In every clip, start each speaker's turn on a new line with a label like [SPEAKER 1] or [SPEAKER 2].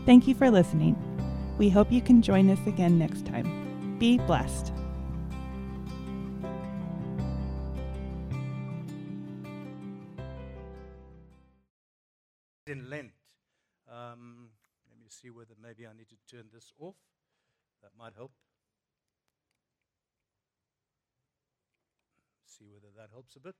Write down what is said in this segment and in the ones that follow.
[SPEAKER 1] Thank you for listening. We hope you can join us again next time. Be blessed.
[SPEAKER 2] In Lent. Let me see whether maybe I need to turn this off. That might help. See whether that helps a bit.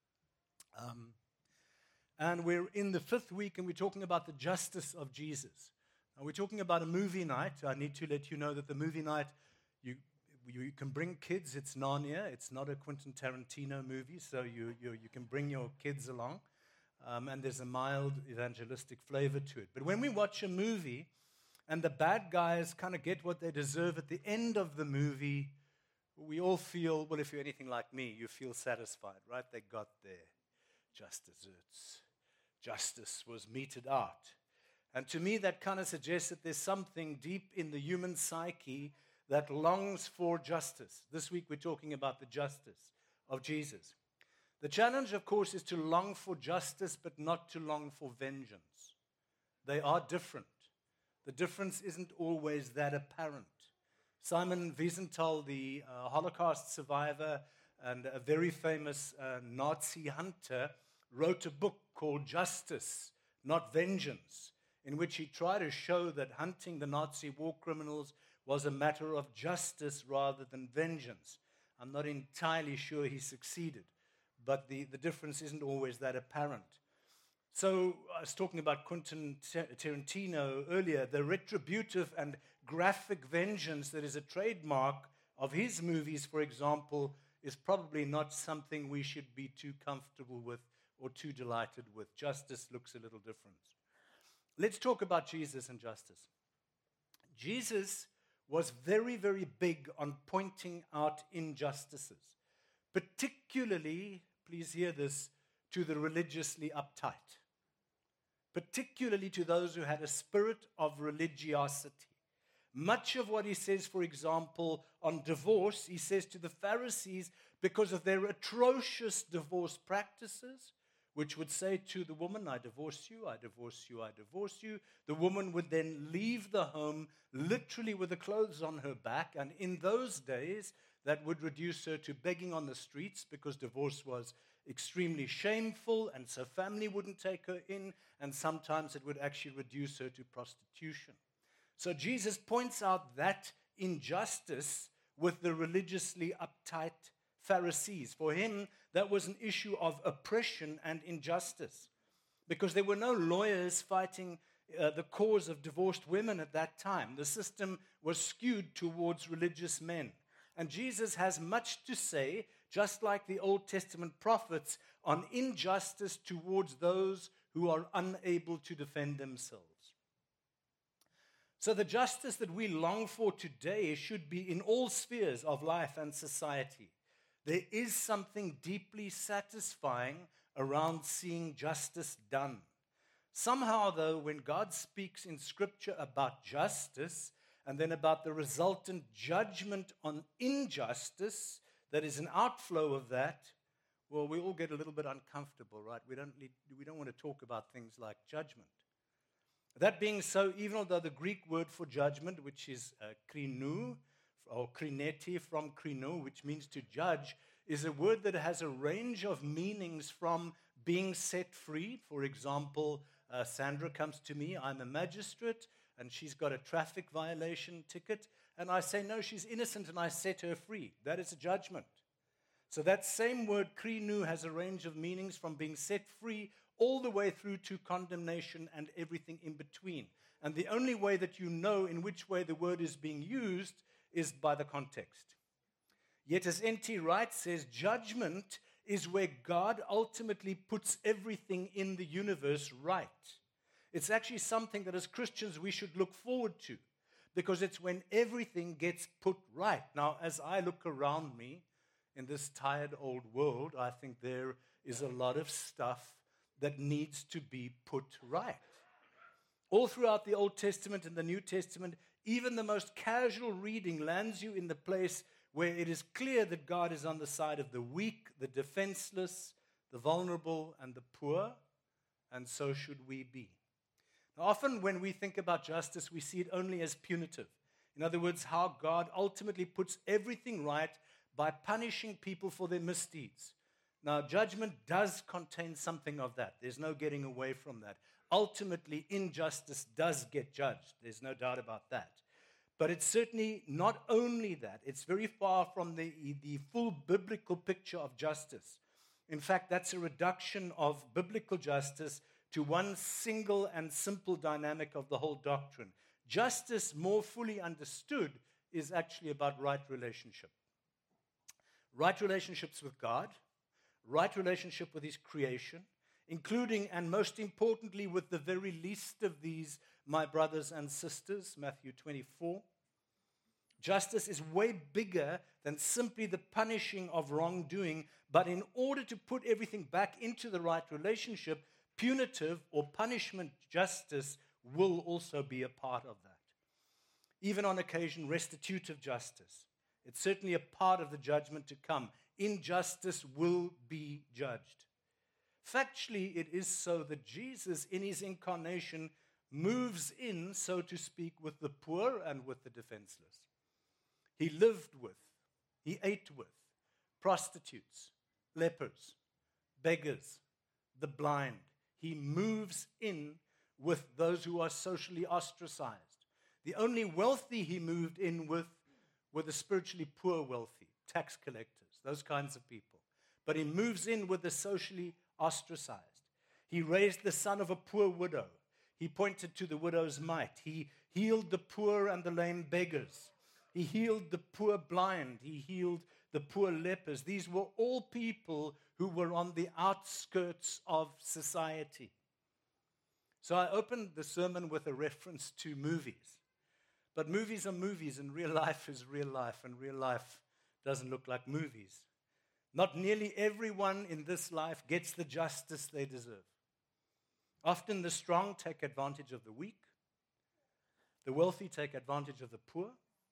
[SPEAKER 2] And we're in the 5th week, and we're talking about the justice of Jesus. Now, we're talking about a movie night. I need to let you know that the movie night, you can bring kids. It's Narnia. It's not a Quentin Tarantino movie, so you can bring your kids along. And there's a mild evangelistic flavor to it. But when we watch a movie and the bad guys kind of get what they deserve at the end of the movie, we all feel, well, if you're anything like me, you feel satisfied, right? They got their just desserts. Justice was meted out. And to me, that kind of suggests that there's something deep in the human psyche that longs for justice. This week we're talking about the justice of Jesus. The challenge, of course, is to long for justice, but not to long for vengeance. They are different. The difference isn't always that apparent. Simon Wiesenthal, the Holocaust survivor and a very famous Nazi hunter, wrote a book called Justice, Not Vengeance, in which he tried to show that hunting the Nazi war criminals was a matter of justice rather than vengeance. I'm not entirely sure he succeeded, but the difference isn't always that apparent. So I was talking about Quentin Tarantino earlier. The retributive and graphic vengeance that is a trademark of his movies, for example, is probably not something we should be too comfortable with or too delighted with. Justice looks a little different. Let's talk about Jesus and justice. Jesus was very, very big on pointing out injustices, particularly, please hear this, to the religiously uptight, particularly to those who had a spirit of religiosity. Much of what he says, for example, on divorce, he says to the Pharisees, because of their atrocious divorce practices, which would say to the woman, I divorce you, I divorce you, I divorce you. The woman would then leave the home literally with the clothes on her back. And in those days, that would reduce her to begging on the streets because divorce was extremely shameful, and so family wouldn't take her in, and sometimes it would actually reduce her to prostitution. So Jesus points out that injustice with the religiously uptight Pharisees. For him, that was an issue of oppression and injustice, because there were no lawyers fighting the cause of divorced women at that time. The system was skewed towards religious men. And Jesus has much to say, just like the Old Testament prophets, on injustice towards those who are unable to defend themselves. So the justice that we long for today should be in all spheres of life and society. There is something deeply satisfying around seeing justice done. Somehow, though, when God speaks in Scripture about justice and then about the resultant judgment on injustice that is an outflow of that, well, we all get a little bit uncomfortable, right? We don't want to talk about things like judgment. That being so, even though the Greek word for judgment, which is krinou, or krineti from krino, which means to judge, is a word that has a range of meanings from being set free. For example, Sandra comes to me, I'm a magistrate, and she's got a traffic violation ticket, and I say, no, she's innocent, and I set her free. That is a judgment. So that same word, krinou, has a range of meanings from being set free all the way through to condemnation and everything in between. And the only way that you know in which way the word is being used is by the context. Yet, as N.T. Wright says, judgment is where God ultimately puts everything in the universe right. It's actually something that as Christians we should look forward to, because it's when everything gets put right. Now, as I look around me in this tired old world, I think there is a lot of stuff that needs to be put right. All throughout the Old Testament and the New Testament, even the most casual reading lands you in the place where it is clear that God is on the side of the weak, the defenseless, the vulnerable, and the poor, and so should we be. Often when we think about justice, we see it only as punitive. In other words, how God ultimately puts everything right by punishing people for their misdeeds. Now, judgment does contain something of that. There's no getting away from that. Ultimately, injustice does get judged. There's no doubt about that. But it's certainly not only that. It's very far from the full biblical picture of justice. In fact, that's a reduction of biblical justice to one single and simple dynamic of the whole doctrine. Justice, more fully understood, is actually about right relationship. Right relationships with God, right relationship with His creation, including and most importantly with the very least of these, my brothers and sisters, Matthew 24. Justice is way bigger than simply the punishing of wrongdoing, but in order to put everything back into the right relationship, punitive or punishment justice will also be a part of that. Even on occasion, restitutive justice. It's certainly a part of the judgment to come. Injustice will be judged. Factually, it is so that Jesus, in His incarnation, moves in, so to speak, with the poor and with the defenseless. He lived with, He ate with prostitutes, lepers, beggars, the blind. He moves in with those who are socially ostracized. The only wealthy He moved in with were the spiritually poor wealthy, tax collectors, those kinds of people. But He moves in with the socially ostracized. He raised the son of a poor widow. He pointed to the widow's mite. He healed the poor and the lame beggars. He healed the poor blind. He healed the poor lepers. These were all people who were on the outskirts of society. So I opened the sermon with a reference to movies. But movies are movies, and real life is real life, and real life doesn't look like movies. Not nearly everyone in this life gets the justice they deserve. Often the strong take advantage of the weak. The wealthy take advantage of the poor.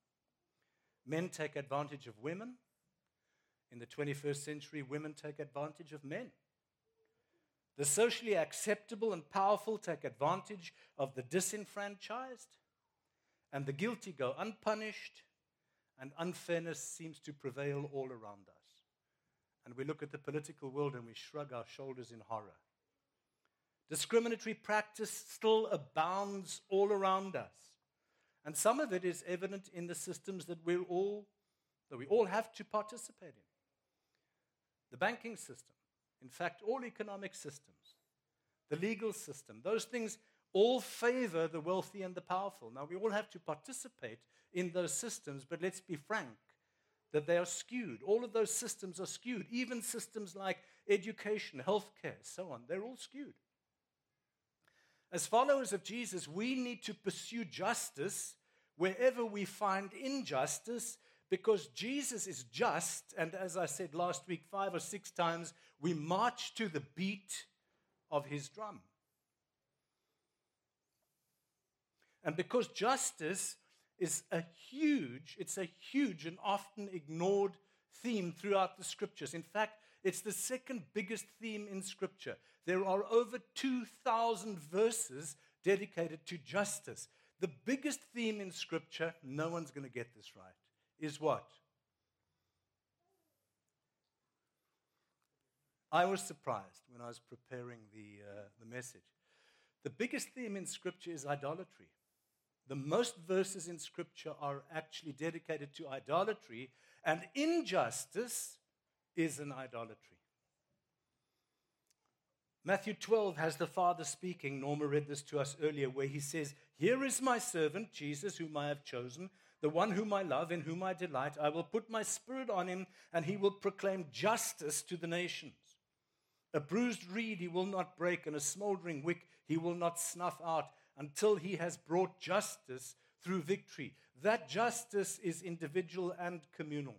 [SPEAKER 2] Men take advantage of women. In the 21st century, women take advantage of men. The socially acceptable and powerful take advantage of the disenfranchised, and the guilty go unpunished, and unfairness seems to prevail all around us. And we look at the political world and we shrug our shoulders in horror. Discriminatory practice still abounds all around us. And some of it is evident in the systems that we all have to participate in. The banking system, in fact, all economic systems, the legal system, those things all favor the wealthy and the powerful. Now, we all have to participate in those systems, but let's be frank that they are skewed. All of those systems are skewed. Even systems like education, healthcare, so on, they're all skewed. As followers of Jesus, we need to pursue justice wherever we find injustice, because Jesus is just, and as I said last week 5 or 6 times, we march to the beat of His drum. And because justice is a huge and often ignored theme throughout the Scriptures. In fact, it's the second biggest theme in Scripture. There are over 2,000 verses dedicated to justice. The biggest theme in Scripture, no one's going to get this right, is what? I was surprised when I was preparing the message. The biggest theme in Scripture is idolatry. The most verses in Scripture are actually dedicated to idolatry, and injustice is an idolatry. Matthew 12 has the Father speaking. Norma read this to us earlier, where He says, "Here is my servant, Jesus, whom I have chosen, the one whom I love, in whom I delight. I will put my Spirit on Him, and He will proclaim justice to the nations. A bruised reed He will not break, and a smoldering wick He will not snuff out, until He has brought justice through victory." That justice is individual and communal.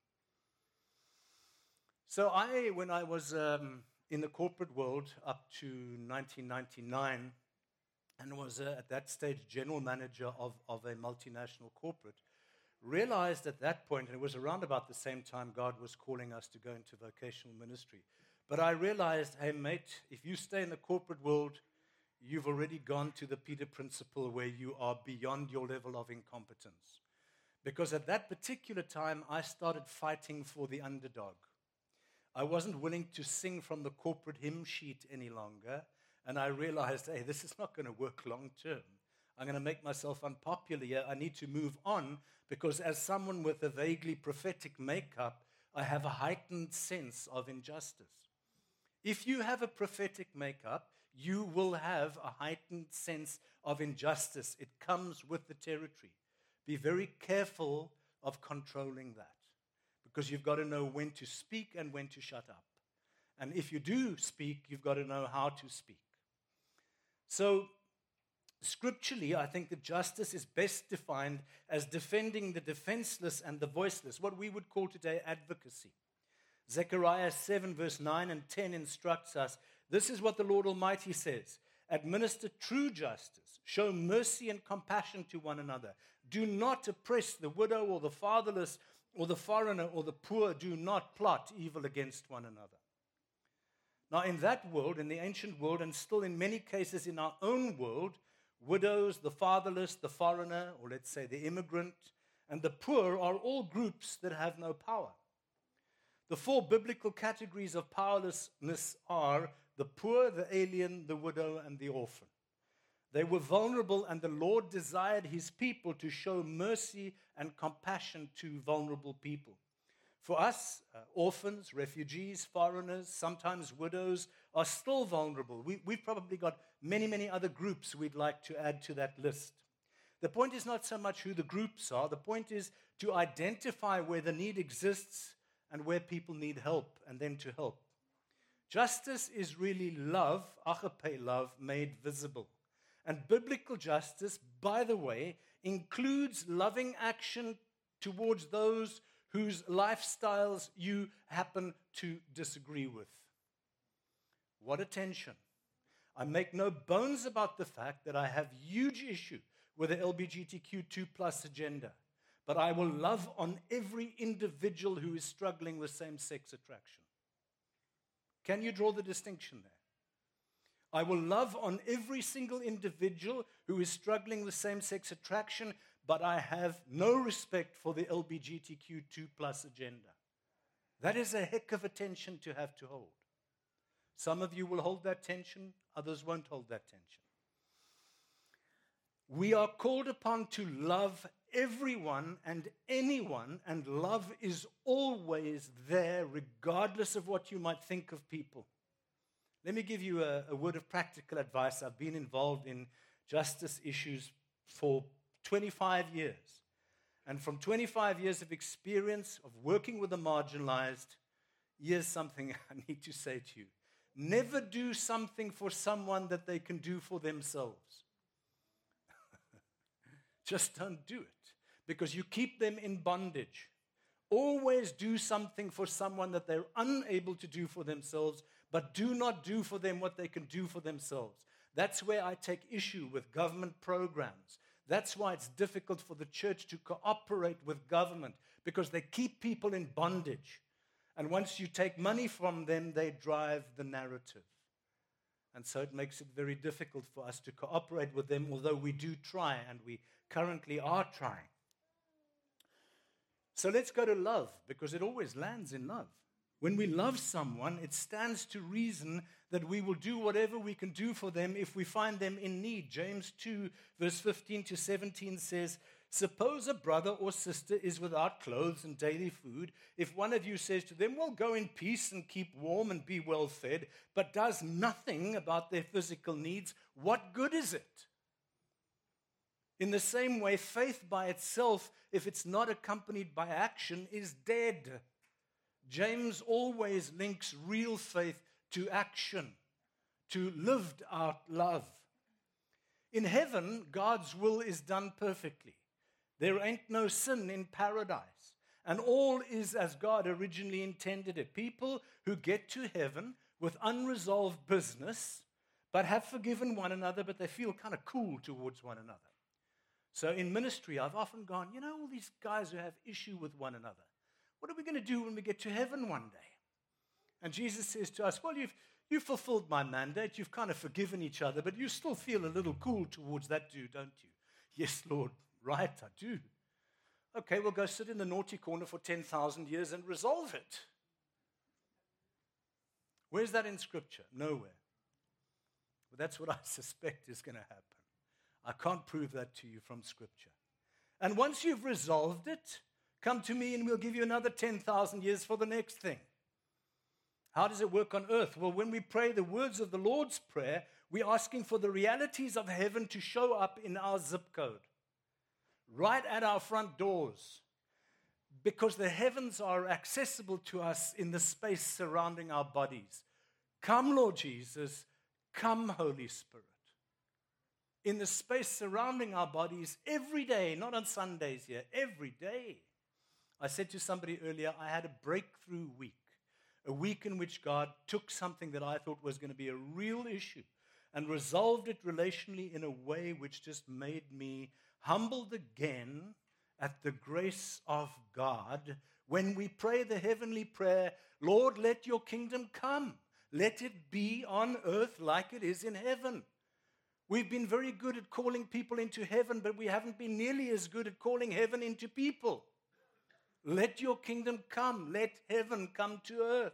[SPEAKER 2] So when I was in the corporate world up to 1999, and was at that stage general manager of a multinational corporate, realized at that point, and it was around about the same time God was calling us to go into vocational ministry, but I realized, hey mate, if you stay in the corporate world, you've already gone to the Peter principle where you are beyond your level of incompetence. Because at that particular time, I started fighting for the underdog. I wasn't willing to sing from the corporate hymn sheet any longer, and I realized, hey, this is not going to work long term. I'm going to make myself unpopular here. I need to move on because as someone with a vaguely prophetic makeup, I have a heightened sense of injustice. If you have a prophetic makeup, you will have a heightened sense of injustice. It comes with the territory. Be very careful of controlling that because you've got to know when to speak and when to shut up. And if you do speak, you've got to know how to speak. So, scripturally, I think that justice is best defined as defending the defenseless and the voiceless, what we would call today advocacy. Zechariah 7 verse 9 and 10 instructs us, this is what the Lord Almighty says, administer true justice, show mercy and compassion to one another. Do not oppress the widow or the fatherless or the foreigner or the poor. Do not plot evil against one another. Now in that world, in the ancient world, and still in many cases in our own world, widows, the fatherless, the foreigner, or let's say the immigrant, and the poor are all groups that have no power. The four biblical categories of powerlessness are the poor, the alien, the widow, and the orphan. They were vulnerable, and the Lord desired his people to show mercy and compassion to vulnerable people. For us, orphans, refugees, foreigners, sometimes widows, are still vulnerable. We've probably got many, many other groups we'd like to add to that list. The point is not so much who the groups are. The point is to identify where the need exists and where people need help, and then to help. Justice is really love, agape love, made visible. And biblical justice, by the way, includes loving action towards those whose lifestyles you happen to disagree with. What a tension. I make no bones about the fact that I have huge issue with the LGBTQ2+ agenda, but I will love on every individual who is struggling with same-sex attraction. Can you draw the distinction there? I will love on every single individual who is struggling with same-sex attraction, but I have no respect for the LGBTQ2+ agenda. That is a heck of a tension to have to hold. Some of you will hold that tension, others won't hold that tension. We are called upon to love everyone and anyone, and love is always there, regardless of what you might think of people. Let me give you a word of practical advice. I've been involved in justice issues for 25 years. And from 25 years of experience of working with the marginalized, here's something I need to say to you. Never do something for someone that they can do for themselves. Just don't do it, because you keep them in bondage. Always do something for someone that they're unable to do for themselves, but do not do for them what they can do for themselves. That's where I take issue with government programs. That's why it's difficult for the church to cooperate with government, because they keep people in bondage. And once you take money from them, they drive the narrative. And so it makes it very difficult for us to cooperate with them, although we do try, and we currently are trying. So let's go to love, because it always lands in love. When we love someone, it stands to reason that we will do whatever we can do for them if we find them in need. James 2, verse 15 to 17 says, suppose a brother or sister is without clothes and daily food. If one of you says to them, well, go in peace and keep warm and be well fed, but does nothing about their physical needs, what good is it? In the same way, faith by itself, if it's not accompanied by action, is dead. James always links real faith to action, to lived out love. In heaven, God's will is done perfectly. There ain't no sin in paradise, and all is as God originally intended it. People who get to heaven with unresolved business, but have forgiven one another, but they feel kind of cool towards one another. So in ministry, I've often gone, all these guys who have issue with one another, what are we going to do when we get to heaven one day? And Jesus says to us, well, You fulfilled my mandate. You've kind of forgiven each other, but you still feel a little cool towards that dude, don't you? Yes, Lord, right, I do. Okay, we'll go sit in the naughty corner for 10,000 years and resolve it. Where's that in Scripture? Nowhere. But that's what I suspect is going to happen. I can't prove that to you from Scripture. And once you've resolved it, come to me and we'll give you another 10,000 years for the next thing. How does it work on earth? Well, when we pray the words of the Lord's Prayer, we're asking for the realities of heaven to show up in our zip code, right at our front doors, because the heavens are accessible to us in the space surrounding our bodies. Come, Lord Jesus, come, Holy Spirit. In the space surrounding our bodies every day, not on Sundays here, every day. I said to somebody earlier, I had a breakthrough week. A week in which God took something that I thought was going to be a real issue and resolved it relationally in a way which just made me humbled again at the grace of God when we pray the heavenly prayer, Lord, let your kingdom come. Let it be on earth like it is in heaven. We've been very good at calling people into heaven, but we haven't been nearly as good at calling heaven into people. Let your kingdom come. Let heaven come to earth.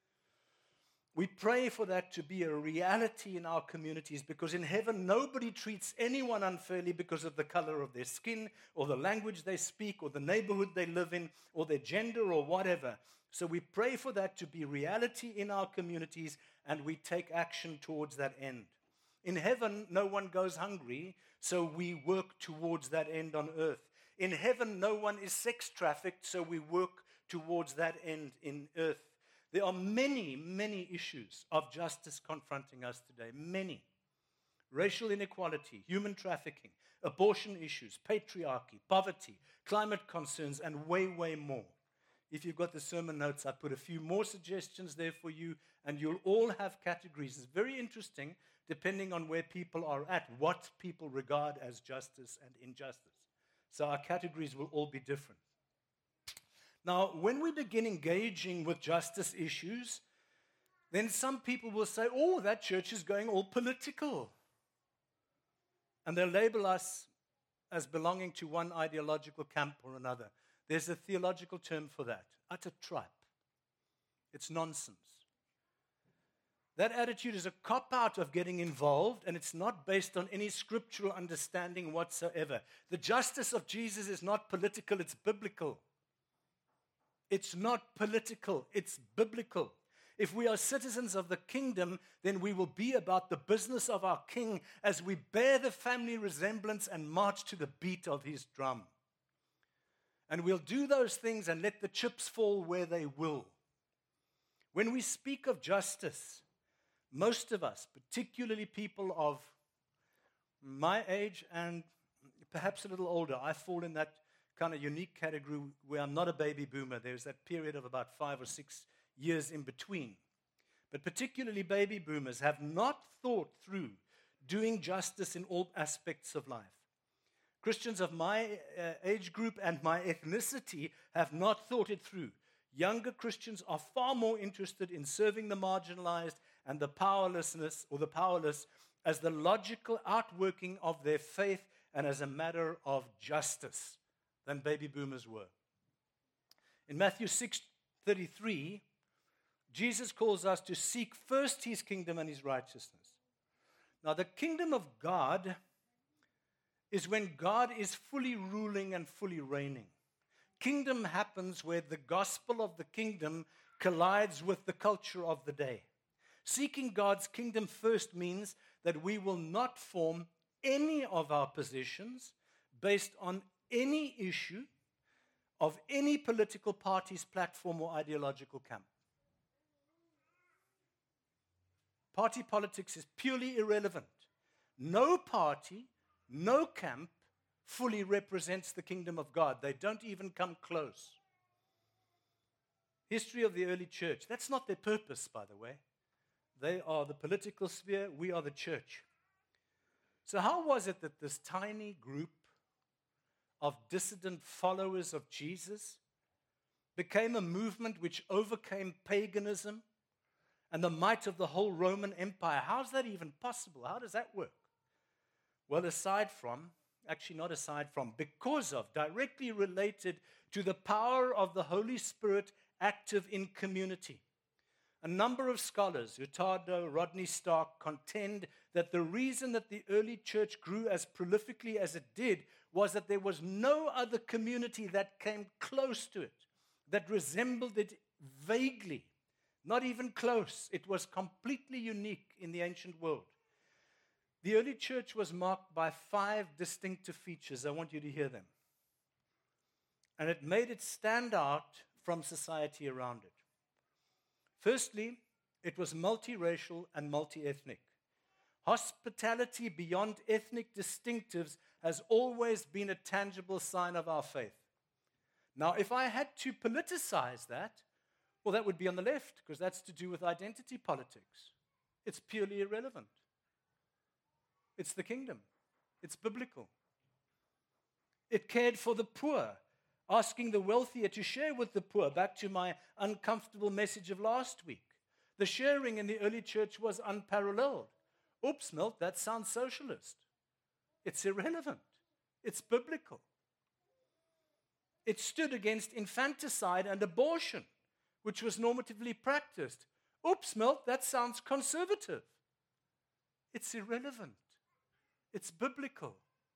[SPEAKER 2] We pray for that to be a reality in our communities, because in heaven nobody treats anyone unfairly because of the color of their skin or the language they speak or the neighborhood they live in or their gender or whatever. So we pray for that to be reality in our communities, and we take action towards that end. In heaven, no one goes hungry, so we work towards that end on earth. In heaven, no one is sex trafficked, so we work towards that end in earth. There are many, many issues of justice confronting us today. Many. Racial inequality, human trafficking, abortion issues, patriarchy, poverty, climate concerns, and way, way more. If you've got the sermon notes, I put a few more suggestions there for you, and you'll all have categories. It's very interesting, depending on where people are at, what people regard as justice and injustice. So our categories will all be different. Now, when we begin engaging with justice issues, then some people will say, oh, that church is going all political. And they'll label us as belonging to one ideological camp or another. There's a theological term for that, utter tripe. It's nonsense. That attitude is a cop-out of getting involved, and it's not based on any scriptural understanding whatsoever. The justice of Jesus is not political, it's biblical. It's not political, it's biblical. If we are citizens of the kingdom, then we will be about the business of our King as we bear the family resemblance and march to the beat of his drum. And we'll do those things and let the chips fall where they will. When we speak of justice, most of us, particularly people of my age and perhaps a little older, I fall in that kind of unique category where I'm not a baby boomer. There's that period of about 5 or 6 years in between. But particularly baby boomers have not thought through doing justice in all aspects of life. Christians of my age group and my ethnicity have not thought it through. Younger Christians are far more interested in serving the marginalized and the powerlessness or the powerless as the logical outworking of their faith and as a matter of justice than baby boomers were. In Matthew 6:33, Jesus calls us to seek first his kingdom and his righteousness. Now, the kingdom of God is when God is fully ruling and fully reigning. Kingdom happens where the gospel of the kingdom collides with the culture of the day. Seeking God's kingdom first means that we will not form any of our positions based on any issue of any political party's platform or ideological camp. Party politics is purely irrelevant. No party, no camp fully represents the kingdom of God. They don't even come close. History of the early church, that's not their purpose, by the way. They are the political sphere, we are the church. So how was it that this tiny group of dissident followers of Jesus became a movement which overcame paganism and the might of the whole Roman Empire. How's that even possible? How does that work? Well, because of, directly related to the power of the Holy Spirit active in community. A number of scholars, Hurtado, Rodney Stark, contend that the reason that the early church grew as prolifically as it did was that there was no other community that came close to it, that resembled it vaguely, not even close. It was completely unique in the ancient world. The early church was marked by 5 distinctive features. I want you to hear them. And it made it stand out from society around it. Firstly, it was multiracial and multi-ethnic. Hospitality beyond ethnic distinctives has always been a tangible sign of our faith. Now, if I had to politicize that, well, that would be on the left, because that's to do with identity politics. It's purely irrelevant. It's the kingdom. It's biblical. It cared for the poor, asking the wealthier to share with the poor, back to my uncomfortable message of last week. The sharing in the early church was unparalleled. Oops, Milt, that sounds socialist. It's irrelevant. It's biblical. It stood against infanticide and abortion, which was normatively practiced. Oops, Milt, that sounds conservative. It's irrelevant. It's biblical.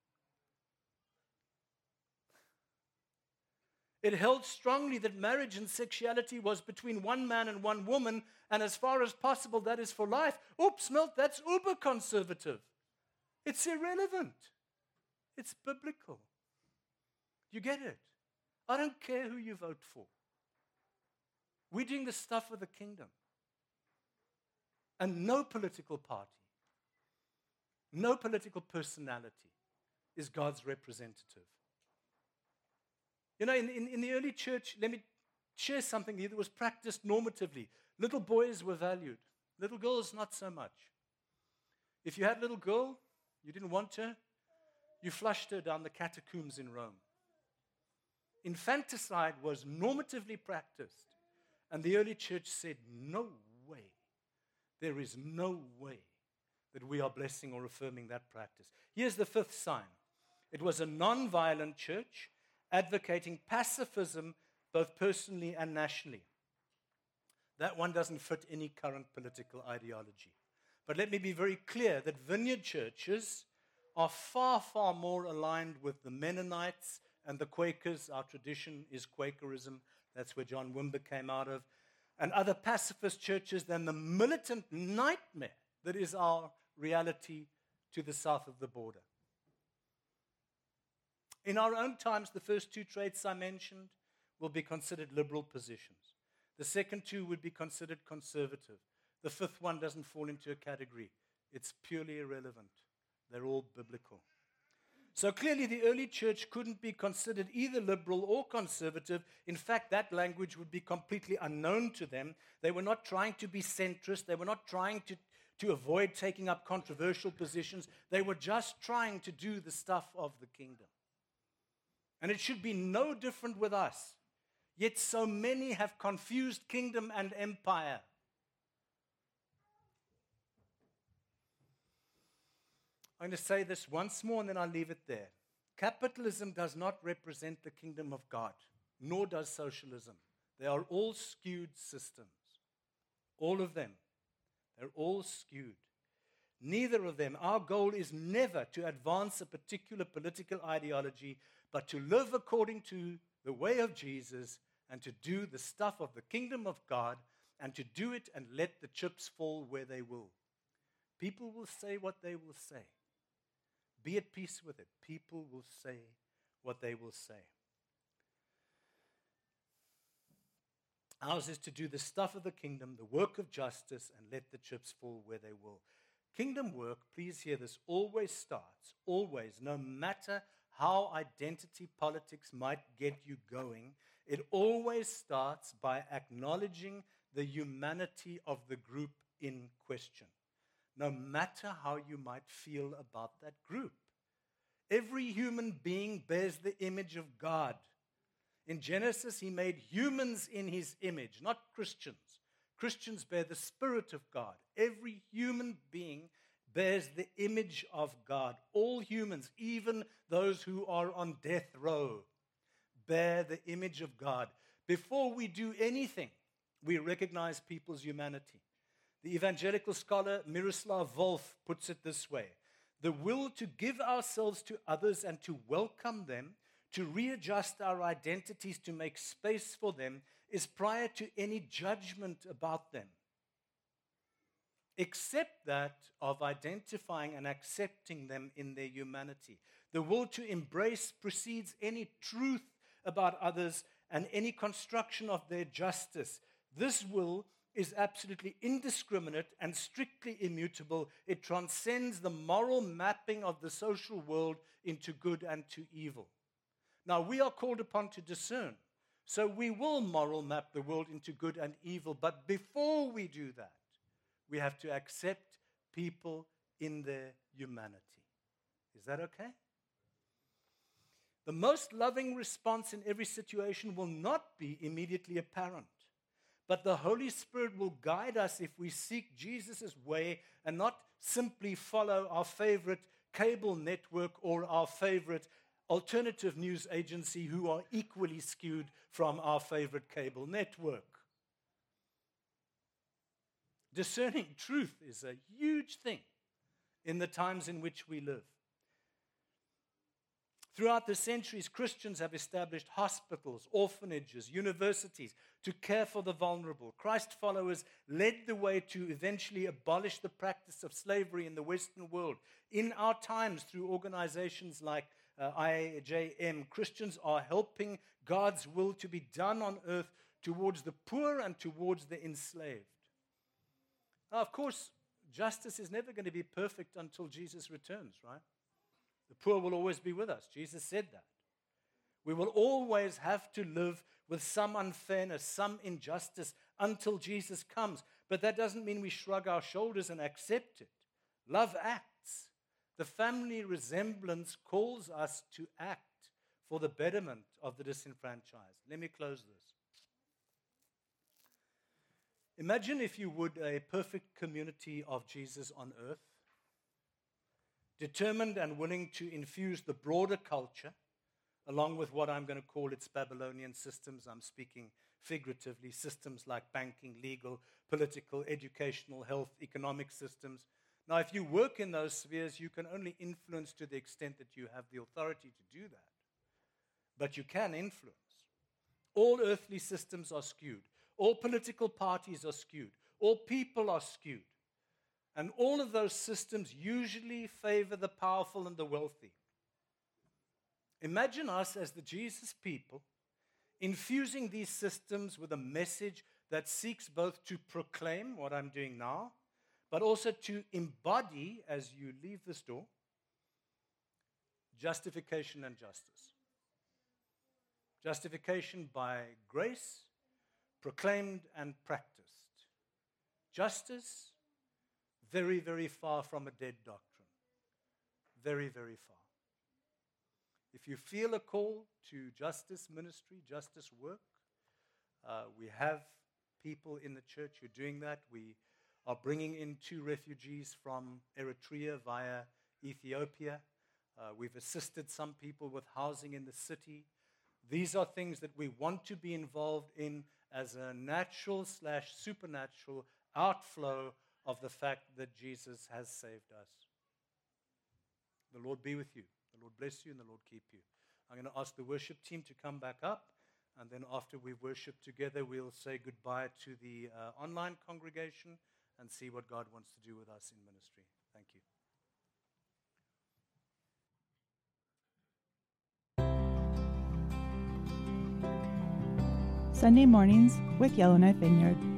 [SPEAKER 2] It held strongly that marriage and sexuality was between one man and one woman, and as far as possible, that is for life. Oops, Milt, that's uber conservative. It's irrelevant. It's biblical. You get it? I don't care who you vote for. We're doing the stuff of the kingdom. And no political party, no political personality is God's representative. You know, in the early church, let me share something here that was practiced normatively. Little boys were valued. Little girls, not so much. If you had a little girl, you didn't want her, you flushed her down the catacombs in Rome. Infanticide was normatively practiced. And the early church said, no way. There is no way that we are blessing or affirming that practice. Here's the 5th sign. It was a non-violent church advocating pacifism both personally and nationally. That one doesn't fit any current political ideology. But let me be very clear that vineyard churches are far, far more aligned with the Mennonites and the Quakers. Our tradition is Quakerism. That's where John Wimber came out of. And other pacifist churches than the militant nightmare that is our reality to the south of the border. In our own times, the first 2 traits I mentioned will be considered liberal positions. The second 2 would be considered conservative. The 5th one doesn't fall into a category. It's purely irrelevant. They're all biblical. So clearly the early church couldn't be considered either liberal or conservative. In fact, that language would be completely unknown to them. They were not trying to be centrist. They were not trying to avoid taking up controversial positions. They were just trying to do the stuff of the kingdom. And it should be no different with us. Yet so many have confused kingdom and empire. I'm going to say this once more and then I'll leave it there. Capitalism does not represent the kingdom of God, nor does socialism. They are all skewed systems. All of them. They're all skewed. Neither of them. Our goal is never to advance a particular political ideology, but to live according to the way of Jesus and to do the stuff of the kingdom of God and to do it and let the chips fall where they will. People will say what they will say. Be at peace with it. People will say what they will say. Ours is to do the stuff of the kingdom, the work of justice, and let the chips fall where they will. Kingdom work, please hear this, always starts, always, no matter how identity politics might get you going, it always starts by acknowledging the humanity of the group in question, no matter how you might feel about that group. Every human being bears the image of God. In Genesis, he made humans in his image, not Christians. Christians bear the Spirit of God. Every human being bears the image of God. All humans, even those who are on death row, bear the image of God. Before we do anything, we recognize people's humanity. The evangelical scholar Miroslav Volf puts it this way: the will to give ourselves to others and to welcome them, to readjust our identities to make space for them, is prior to any judgment about them, except that of identifying and accepting them in their humanity. The will to embrace precedes any truth about others and any construction of their justice. This will is absolutely indiscriminate and strictly immutable. It transcends the moral mapping of the social world into good and to evil. Now, we are called upon to discern, so we will moral map the world into good and evil, but before we do that, we have to accept people in their humanity. Is that okay? The most loving response in every situation will not be immediately apparent, but the Holy Spirit will guide us if we seek Jesus' way and not simply follow our favorite cable network or our favorite alternative news agency who are equally skewed from our favorite cable network. Discerning truth is a huge thing in the times in which we live. Throughout the centuries, Christians have established hospitals, orphanages, universities to care for the vulnerable. Christ followers led the way to eventually abolish the practice of slavery in the Western world. In our times, through organizations like IJM, Christians are helping God's will to be done on earth towards the poor and towards the enslaved. Now, of course, justice is never going to be perfect until Jesus returns, right? The poor will always be with us. Jesus said that. We will always have to live with some unfairness, some injustice until Jesus comes. But that doesn't mean we shrug our shoulders and accept it. Love acts. The family resemblance calls us to act for the betterment of the disenfranchised. Let me close this. Imagine, if you would, a perfect community of Jesus on earth, determined and willing to infuse the broader culture, along with what I'm going to call its Babylonian systems. I'm speaking figuratively, systems like banking, legal, political, educational, health, economic systems. Now, if you work in those spheres, you can only influence to the extent that you have the authority to do that. But you can influence. All earthly systems are skewed. All political parties are skewed. All people are skewed. And all of those systems usually favor the powerful and the wealthy. Imagine us as the Jesus people infusing these systems with a message that seeks both to proclaim what I'm doing now, but also to embody, as you leave this door, justification and justice. Justification by grace, proclaimed and practiced. Justice, very, very far from a dead doctrine. Very, very far. If you feel a call to justice ministry, justice work, we have people in the church who are doing that. We are bringing in 2 refugees from Eritrea via Ethiopia. We've assisted some people with housing in the city. These are things that we want to be involved in as a natural/supernatural outflow of the fact that Jesus has saved us. The Lord be with you. The Lord bless you and the Lord keep you. I'm going to ask the worship team to come back up, and then after we worship together, we'll say goodbye to the online congregation and see what God wants to do with us in ministry. Thank you.
[SPEAKER 1] Sunday mornings with Yellowknife Vineyard.